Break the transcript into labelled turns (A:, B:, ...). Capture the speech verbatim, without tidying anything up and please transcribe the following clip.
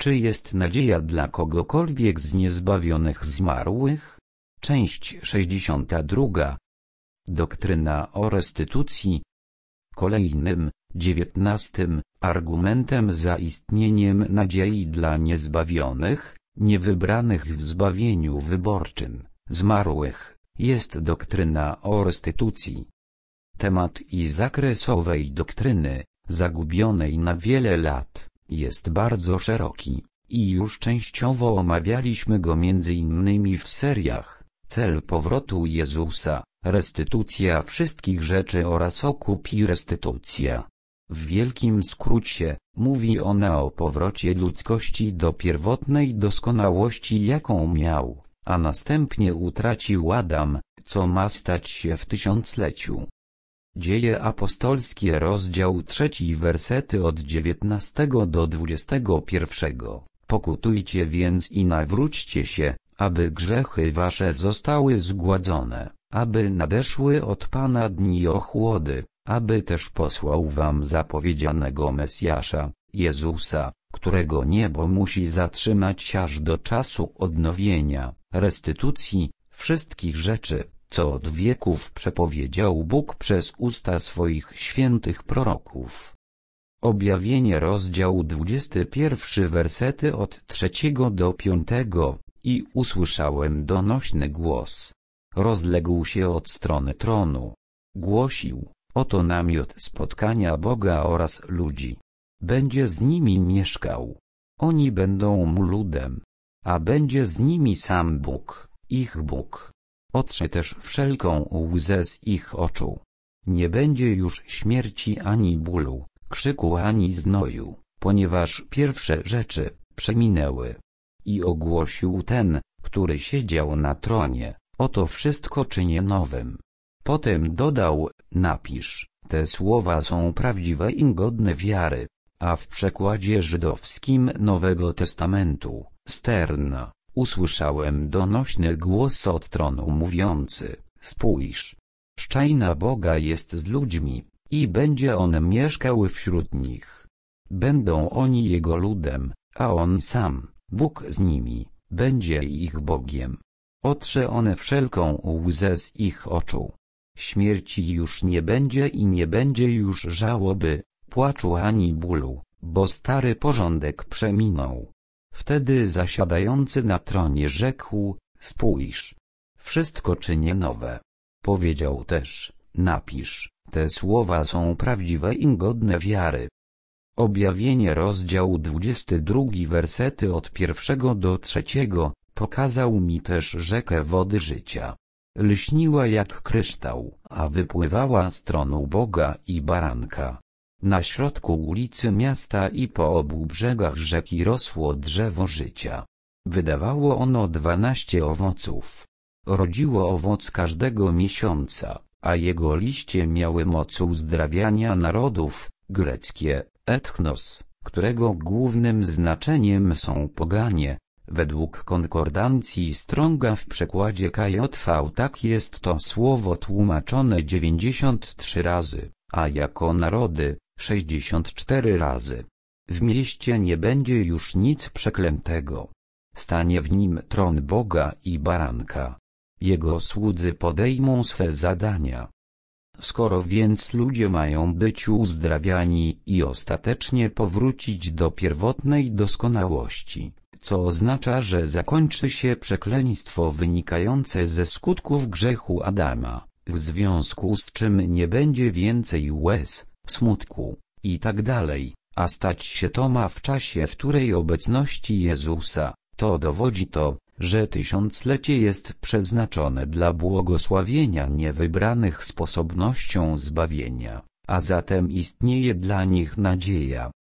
A: Czy jest nadzieja dla kogokolwiek z niezbawionych zmarłych? Część sześćdziesiąta druga. Doktryna o restytucji. Kolejnym, dziewiętnastym, argumentem za istnieniem nadziei dla niezbawionych, niewybranych w zbawieniu wyborczym, zmarłych, jest doktryna o restytucji. Temat i zakres owej doktryny, zagubionej na wiele lat, jest bardzo szeroki, i już częściowo omawialiśmy go między innymi w seriach Cel powrotu Jezusa, restytucja wszystkich rzeczy oraz okup i restytucja. W wielkim skrócie, mówi ona o powrocie ludzkości do pierwotnej doskonałości, jaką miał, a następnie utracił Adam, co ma stać się w tysiącleciu. Dzieje apostolskie, rozdział trzeci, wersety od dziewiętnastego do dwudziestego pierwszego. Pokutujcie więc i nawróćcie się, aby grzechy wasze zostały zgładzone, aby nadeszły od Pana dni ochłody, aby też posłał wam zapowiedzianego Mesjasza, Jezusa, którego niebo musi zatrzymać aż do czasu odnowienia, restytucji, wszystkich rzeczy, co od wieków przepowiedział Bóg przez usta swoich świętych proroków. Objawienie, rozdział dwudziesty pierwszy, wersety od trzeciego do piątego. I usłyszałem donośny głos. Rozległ się od strony tronu. Głosił: oto namiot spotkania Boga oraz ludzi. Będzie z nimi mieszkał. Oni będą mu ludem, a będzie z nimi sam Bóg, ich Bóg. Otrze też wszelką łzę z ich oczu. Nie będzie już śmierci ani bólu, krzyku ani znoju, ponieważ pierwsze rzeczy przeminęły. I ogłosił ten, który siedział na tronie: oto wszystko czynię nowym. Potem dodał: napisz, te słowa są prawdziwe i godne wiary. A w przekładzie żydowskim Nowego Testamentu, Sterna, usłyszałem donośny głos od tronu mówiący: spójrz, szczajna Boga jest z ludźmi, i będzie On mieszkał wśród nich. Będą oni Jego ludem, a On sam, Bóg z nimi, będzie ich Bogiem. Otrze one wszelką łzę z ich oczu. Śmierci już nie będzie i nie będzie już żałoby, płaczu ani bólu, bo stary porządek przeminął. Wtedy zasiadający na tronie rzekł: spójrz, wszystko czynię nowe. Powiedział też: napisz, te słowa są prawdziwe i godne wiary. Objawienie, rozdział dwudziesty drugi, wersety od pierwszego do trzeciego. Pokazał mi też rzekę wody życia. Lśniła jak kryształ, a wypływała z tronu Boga i Baranka. Na środku ulicy miasta i po obu brzegach rzeki rosło drzewo życia. Wydawało ono dwanaście owoców. Rodziło owoc każdego miesiąca, a jego liście miały moc uzdrawiania narodów, greckie ethnos, którego głównym znaczeniem są poganie. Według konkordancji Stronga w przekładzie K J V tak jest to słowo tłumaczone dziewięćdziesiąt trzy razy, a jako narody sześćdziesiąt cztery razy. W mieście nie będzie już nic przeklętego. Stanie w nim tron Boga i Baranka. Jego słudzy podejmą swe zadania. Skoro więc ludzie mają być uzdrawiani i ostatecznie powrócić do pierwotnej doskonałości, co oznacza, że zakończy się przekleństwo wynikające ze skutków grzechu Adama, w związku z czym nie będzie więcej łez, smutku i tak dalej, a stać się to ma w czasie wtórej obecności Jezusa, to dowodzi to, że tysiąclecie jest przeznaczone dla błogosławienia niewybranych sposobnością zbawienia, a zatem istnieje dla nich nadzieja.